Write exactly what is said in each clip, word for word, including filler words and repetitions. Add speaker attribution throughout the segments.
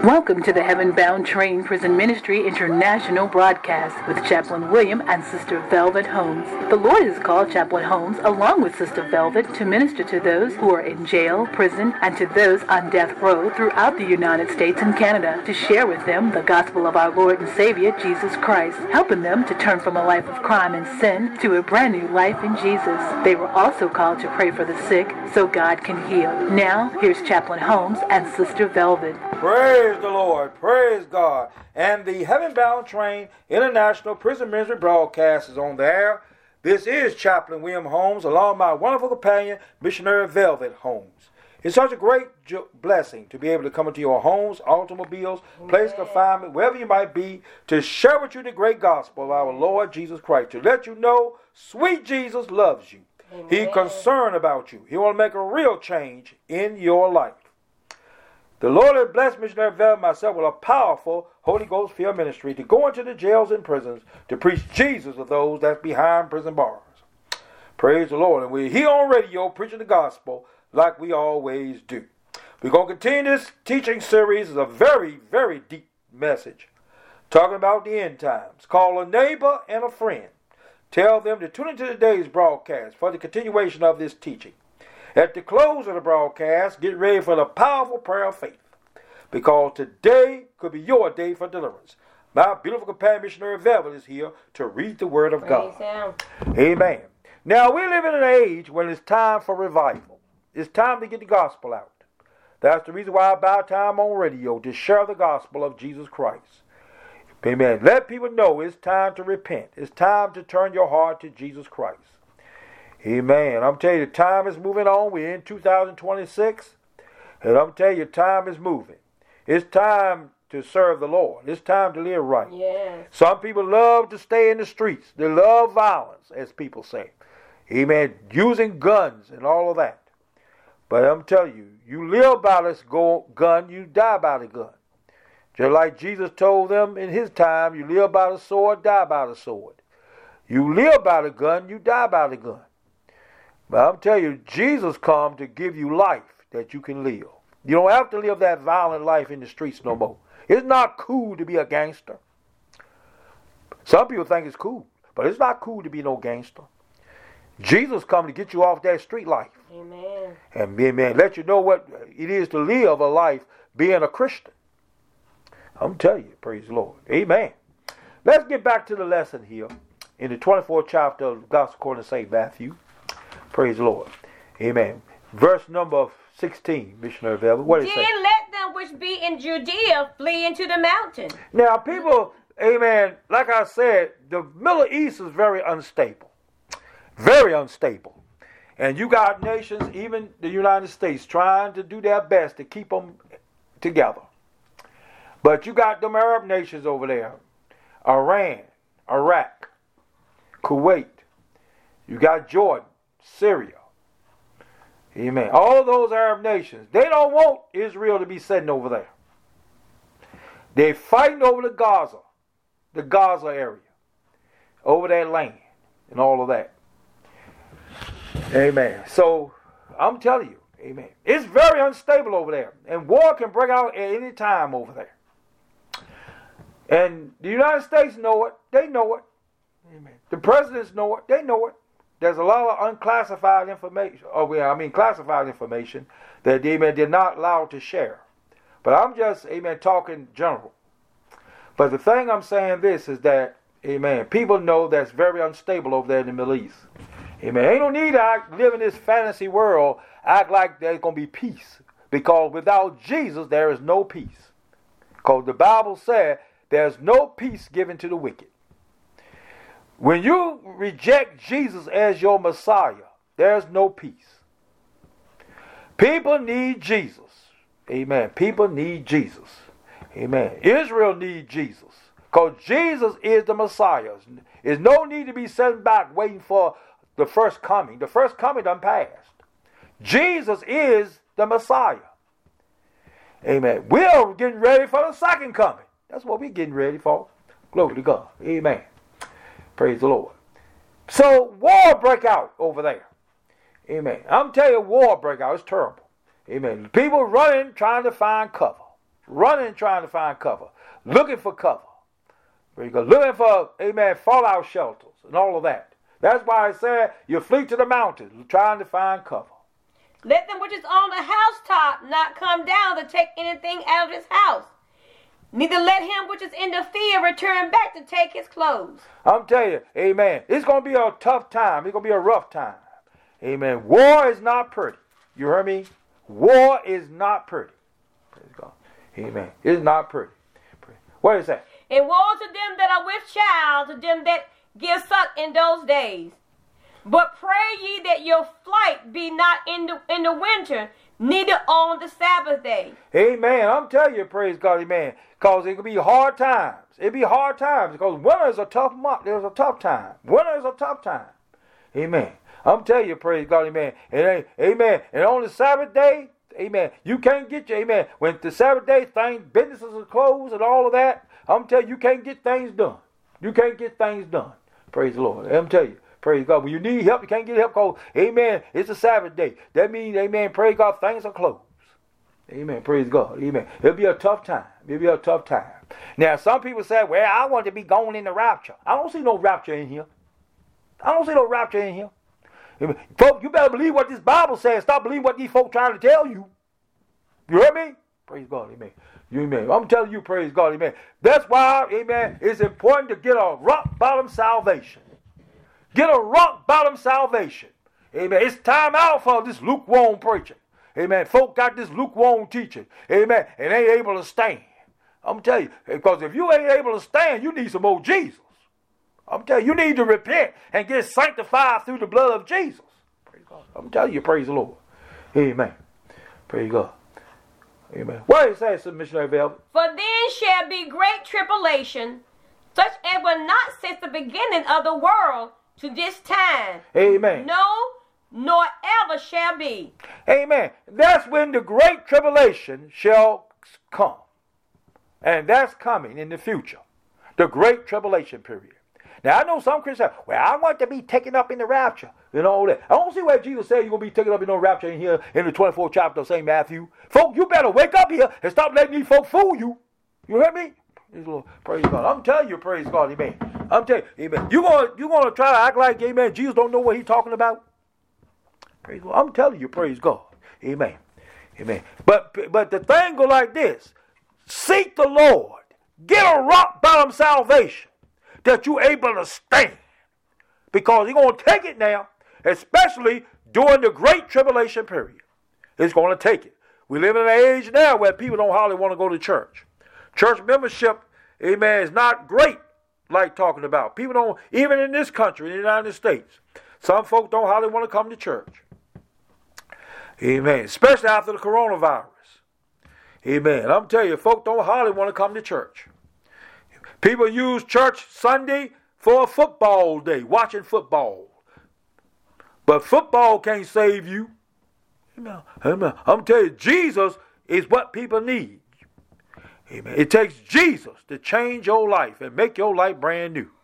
Speaker 1: Welcome to the Heaven Bound Train Prison Ministry International broadcast with Chaplain William and Sister Velvet Holmes. The Lord has called Chaplain Holmes along with Sister Velvet to minister to those who are in jail, prison, and to those on death row throughout the United States and Canada to share with them the gospel of our Lord and Savior, Jesus Christ, helping them to turn from a life of crime and sin to a brand new life in Jesus. They were also called to pray for the sick so God can heal. Now, here's Chaplain Holmes and Sister Velvet.
Speaker 2: Praise the Lord. Praise God. And the Heaven Bound Train International Prison Ministry broadcast is on the air. This is Chaplain William Holmes, along with my wonderful companion, Missionary Velvet Holmes. It's such a great jo- blessing to be able to come into your homes, automobiles, place of confinement, wherever you might be, to share with you the great gospel of our Lord Jesus Christ, to let you know sweet Jesus loves you. Amen. He's concerned about you. He want to make a real change in your life. The Lord has blessed Missionary Velvet and myself with a powerful Holy Ghost-filled ministry to go into the jails and prisons to preach Jesus to those that's behind prison bars. Praise the Lord. And we're here on radio preaching the gospel like we always do. We're going to continue this teaching series. It's a very, very deep message talking about the end times. Call a neighbor and a friend. Tell them to tune into today's broadcast for the continuation of this teaching. At the close of the broadcast, get ready for the powerful prayer of faith, because today could be your day for deliverance. My beautiful companion, Missionary Velvet, is here to read the Word of
Speaker 3: Praise
Speaker 2: God.
Speaker 3: Him.
Speaker 2: Amen. Now, we live in an age when it's time for revival. It's time to get the gospel out. That's the reason why I buy time on radio, to share the gospel of Jesus Christ. Amen. Let people know it's time to repent. It's time to turn your heart to Jesus Christ. Amen. I'm telling you, time is moving on. We're in two thousand twenty-six. And I'm telling you, time is moving. It's time to serve the Lord. It's time to live right.
Speaker 3: Yes.
Speaker 2: Some people love to stay in the streets. They love violence, as people say. Amen. Using guns and all of that. But I'm telling you, you live by this go- gun, you die by the gun. Just like Jesus told them in his time, you live by the sword, die by the sword. You live by the gun, you die by the gun. But I'm telling you, Jesus come to give you life that you can live. You don't have to live that violent life in the streets no more. It's not cool to be a gangster. Some people think it's cool, but it's not cool to be no gangster. Jesus come to get you off that street life.
Speaker 3: Amen.
Speaker 2: And amen, let you know what it is to live a life being a Christian. I'm telling you, praise the Lord. Amen. Let's get back to the lesson here in the twenty-fourth chapter of the Gospel according to Saint Matthew. Praise the Lord. Amen. Verse number sixteen, Missionary Velvet. What is it?
Speaker 3: Then let them which be in Judea flee into the mountain.
Speaker 2: Now, people, amen, like I said, the Middle East is very unstable. Very unstable. And you got nations, even the United States, trying to do their best to keep them together. But you got them Arab nations over there. Iran, Iraq, Kuwait. You got Jordan, Syria. Amen. All those Arab nations, they don't want Israel to be sitting over there. They're fighting over the Gaza, the Gaza area, over that land and all of that. Amen. So, I'm telling you, amen, it's very unstable over there. And war can break out at any time over there. And the United States know it. They know it. Amen. The presidents know it. They know it. There's a lot of unclassified information, or well, I mean classified information that they amen, they're not allowed to share. But I'm just, amen, talking general. But the thing I'm saying this is that, amen, people know that's very unstable over there in the Middle East. Amen. Ain't no need to act, live in this fantasy world, act like there's going to be peace. Because without Jesus, there is no peace. Because the Bible said there's no peace given to the wicked. When you reject Jesus as your Messiah, there's no peace. People need Jesus. Amen. People need Jesus. Amen. Israel needs Jesus. Because Jesus is the Messiah. There's no need to be sitting back waiting for the first coming. The first coming done passed. Jesus is the Messiah. Amen. We're getting ready for the second coming. That's what we're getting ready for. Glory to God. Amen. Praise the Lord. So war break out over there. Amen. I'm telling you, war break out. It's terrible. Amen. People running, trying to find cover. running trying to find cover, looking for cover. Praise God. Looking for, amen, fallout shelters and all of that. That's why I said you flee to the mountains, trying to find cover.
Speaker 3: Let them which is on the housetop not come down to take anything out of his house. Neither let him which is in the field return back to take his clothes.
Speaker 2: I'm telling you, amen, it's going to be a tough time. It's going to be a rough time. Amen. War is not pretty. You heard me? War is not pretty. Praise God. Amen. It's not pretty. What is that?
Speaker 3: And woe to them that are with child, to them that give suck in those days. But pray ye that your flight be not in the in the winter, neither on the Sabbath day.
Speaker 2: Amen. I'm telling you, praise God, amen. Because it could be hard times. It'll be hard times because winter is a tough month. There's a tough time. Winter is a tough time. Amen. I'm telling you, praise God, amen. And amen. And on the Sabbath day, amen, you can't get your, amen. When the Sabbath day, things, businesses are closed and all of that, I'm telling you, you can't get things done. You can't get things done. Praise the Lord. I'm telling you. Praise God. When you need help, you can't get help because, amen, it's a Sabbath day. That means, amen, praise God, things are closed. Amen. Praise God. Amen. It'll be a tough time. It'll be a tough time. Now, some people say, well, I want to be going in the rapture. I don't see no rapture in here. I don't see no rapture in here. Amen. Folks, you better believe what this Bible says. Stop believing what these folks trying to tell you. You hear me? Praise God. Amen. You, amen. I'm telling you, praise God. Amen. That's why, amen, it's important to get a rock bottom salvation. Get a rock bottom salvation. Amen. It's time out for this lukewarm preaching. Amen. Folk got this lukewarm teaching. Amen. And ain't able to stand. I'm telling you. Because if you ain't able to stand, you need some more Jesus. I'm telling you, you need to repent and get sanctified through the blood of Jesus. Praise God. I'm telling you, praise the Lord. Amen. Praise God. Amen. What is that, Missionary Velvet?
Speaker 3: For then shall be great tribulation, such as was not since the beginning of the world to this time.
Speaker 2: Amen.
Speaker 3: No, nor ever shall be.
Speaker 2: Amen. That's when the great tribulation shall come. And that's coming in the future. The great tribulation period. Now, I know some Christians say, well, I want to be taken up in the rapture. And all that. I don't see where Jesus said you're going to be taken up in no rapture in here in the twenty-fourth chapter of Saint Matthew. Folk, you better wake up here and stop letting these folk fool you. You hear me? Praise God. I'm telling you, praise God, amen. I'm telling you, amen. You're going you gonna try to act like, amen, Jesus don't know what he's talking about? Praise God. I'm telling you, praise God. Amen. Amen. But, but the thing go like this. Seek the Lord. Get a rock bottom salvation that you're able to stand. Because he's going to take it now, especially during the great tribulation period. It's going to take it. We live in an age now where people don't hardly want to go to church. Church membership, amen, is not great like talking about. People don't, even in this country, in the United States, some folks don't hardly want to come to church. Amen. Especially after the coronavirus. Amen. I'm telling you, folks don't hardly want to come to church. People use church Sunday for a football day, watching football. But football can't save you. Amen. Amen. I'm telling you, Jesus is what people need. Amen. It takes Jesus to change your life and make your life brand new.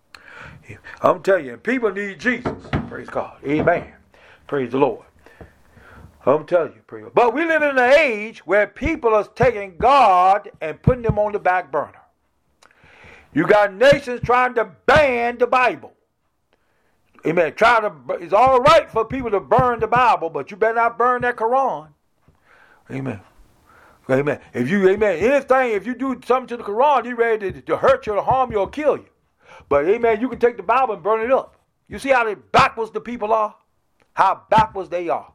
Speaker 2: I'm telling you, people need Jesus. Praise God. Amen. Praise the Lord. I'm telling you, praise God. But we live in an age where people are taking God and putting him on the back burner. You got nations trying to ban the Bible. Amen. Try to, it's all right for people to burn the Bible, but you better not burn that Quran. Amen. Amen. If you, amen, anything, if you do something to the Quran, you're ready to, to hurt you, to harm you, or kill you. But, amen, you can take the Bible and burn it up. You see how backwards the people are? How backwards they are.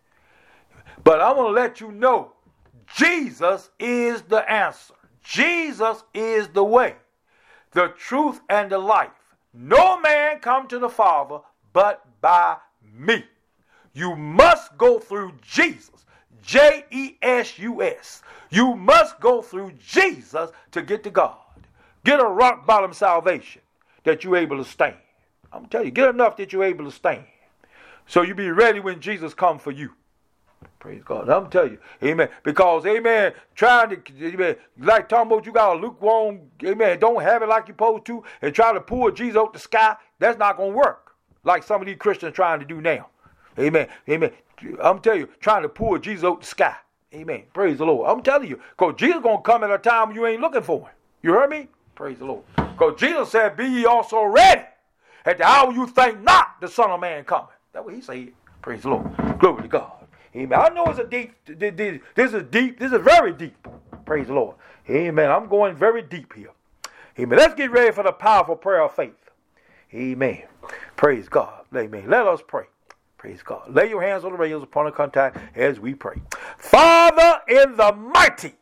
Speaker 2: But I'm going to let you know, Jesus is the answer. Jesus is the way, the truth, and the life. No man come to the Father but by me. You must go through Jesus. J E S U S. You must go through Jesus to get to God. Get a rock bottom salvation that you're able to stand. I'm telling you, get enough that you're able to stand. So you be ready when Jesus comes for you. Praise God. I'm telling you. Amen. Because, amen, trying to, amen, like talking about you got a lukewarm, amen, don't have it like you're supposed to, and try to pull Jesus out the sky, that's not going to work. Like some of these Christians trying to do now. Amen. Amen. I'm telling you, trying to pull Jesus out the sky. Amen. Praise the Lord. I'm telling you, because Jesus going to come at a time you ain't looking for him. You heard me? Praise the Lord. Because Jesus said, be ye also ready. At the hour you think not, the Son of Man coming. That's what he said. Praise the Lord. Glory to God. Amen. I know it's a deep, this is deep, this is very deep. Praise the Lord. Amen. I'm going very deep here. Amen. Let's get ready for the powerful prayer of faith. Amen. Praise God. Amen. Let us pray. Praise God. Lay your hands on the rails upon the contact as we pray. Father, in the mighty,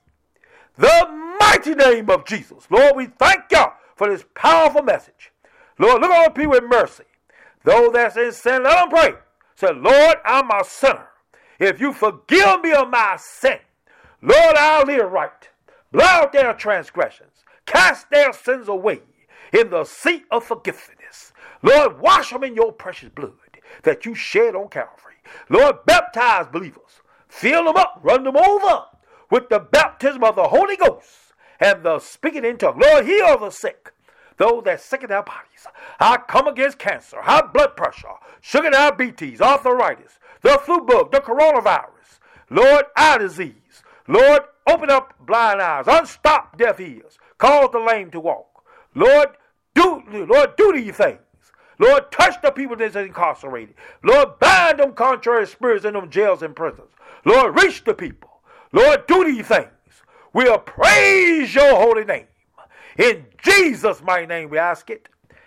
Speaker 2: the mighty name of Jesus, Lord, we thank you for this powerful message. Lord, look on the people with mercy. Those that's in sin, let them pray. Say, Lord, I'm a sinner. If you forgive me of my sin, Lord, I'll live right. Blot out their transgressions. Cast their sins away in the seat of forgiveness. Lord, wash them in your precious blood that you shed on Calvary. Lord, baptize believers. Fill them up, run them over with the baptism of the Holy Ghost and the speaking in tongues. Lord, heal the sick, those that sick in their bodies. I come against cancer, high blood pressure, sugar diabetes, arthritis, the flu bug, the coronavirus. Lord, eye disease. Lord, open up blind eyes, unstop deaf ears, cause the lame to walk. Lord, do, Lord, do these things. Lord, touch the people that's incarcerated. Lord, bind them contrary spirits in them jails and prisons. Lord, reach the people. Lord, do these things. We'll praise your holy name. In Jesus' mighty name we ask it.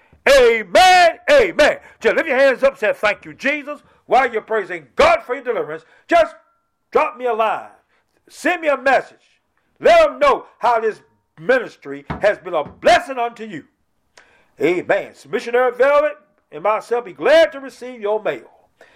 Speaker 2: Amen. Amen. Just lift your hands up and say, thank you, Jesus. While you're praising God for your deliverance, just drop me a line. Send me a message. Let them know how this ministry has been a blessing unto you. Amen. So Missionary Velvet and myself be glad to receive your mail.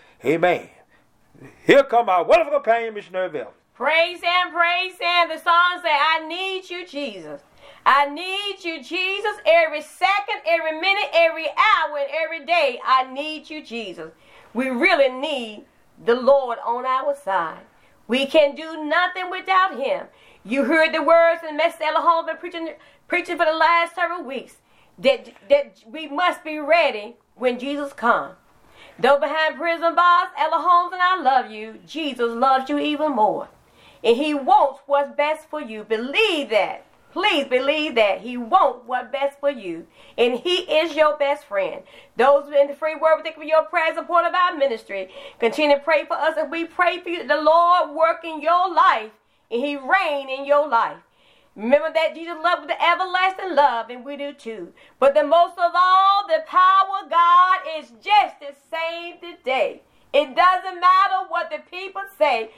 Speaker 2: Amen. Here come our wonderful companion, Missionary Velvet.
Speaker 3: Praise him, praise him. The song say, I need you, Jesus. I need you, Jesus, every second, every minute, every hour, and every day. I need you, Jesus. We really need the Lord on our side. We can do nothing without him. You heard the words and Mister Ella Holmes been preaching, preaching for the last several weeks. That, that we must be ready when Jesus comes. Though behind prison bars, Ella Holmes and I love you, Jesus loves you even more. And he wants what's best for you. Believe that. Please believe that. He wants what's best for you. And he is your best friend. Those in the free word, we thank you for your prayers and support of our ministry. Continue to pray for us as we pray for you. The Lord work in your life and he reign in your life. Remember that Jesus loved with the everlasting love, and we do too. But the most of all, the power of God is just the same today. It doesn't matter what the people say.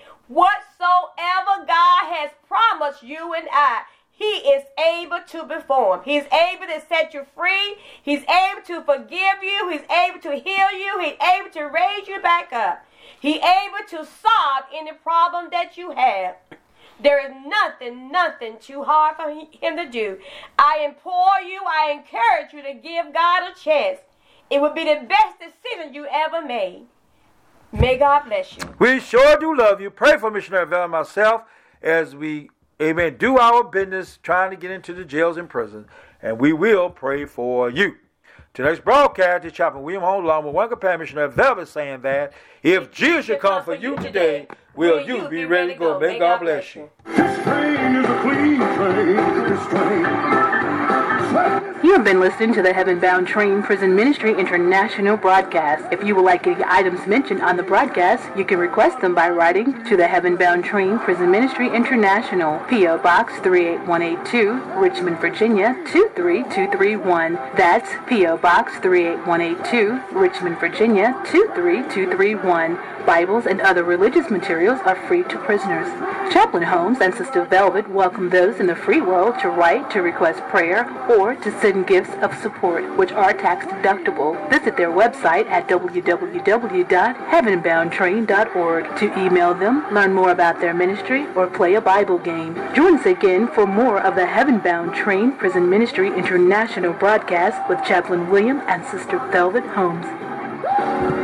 Speaker 3: Whatsoever God has promised you and I, he is able to perform. He's able to set you free. He's able to forgive you. He's able to heal you. He's able to raise you back up. He's able to solve any problem that you have. There is nothing, nothing too hard for him to do. I implore you, I encourage you to give God a chance. It would be the best decision you ever made. May God bless you.
Speaker 2: We sure do love you. Pray for Missionary Vel and myself as we, amen, do our business trying to get into the jails and prisons. And we will pray for you. Tonight's broadcast is Chaplain William Holmes, along with one companion, Missionary Velvet, saying that if Jesus should come for you today, will you be ready to go? May God bless you.
Speaker 4: This train is a clean train. This train.
Speaker 1: You have been listening to the Heaven Bound Train Prison Ministry International broadcast. If you would like any items mentioned on the broadcast, you can request them by writing to the Heaven Bound Train Prison Ministry International, P O Box three eight one eight two, Richmond, Virginia two three two three one. That's P O Box three eight one eight two, Richmond, Virginia two three two three one. Bibles and other religious materials are free to prisoners. Chaplain Holmes and Sister Velvet welcome those in the free world to write to request prayer or to send gifts of support, which are tax deductible. Visit their website at w w w dot heaven bound train dot org to email them, learn more about their ministry, or play a Bible game. Join us again for more of the Heaven Bound Train Prison Ministry International broadcast with Chaplain William and Sister Velvet Holmes.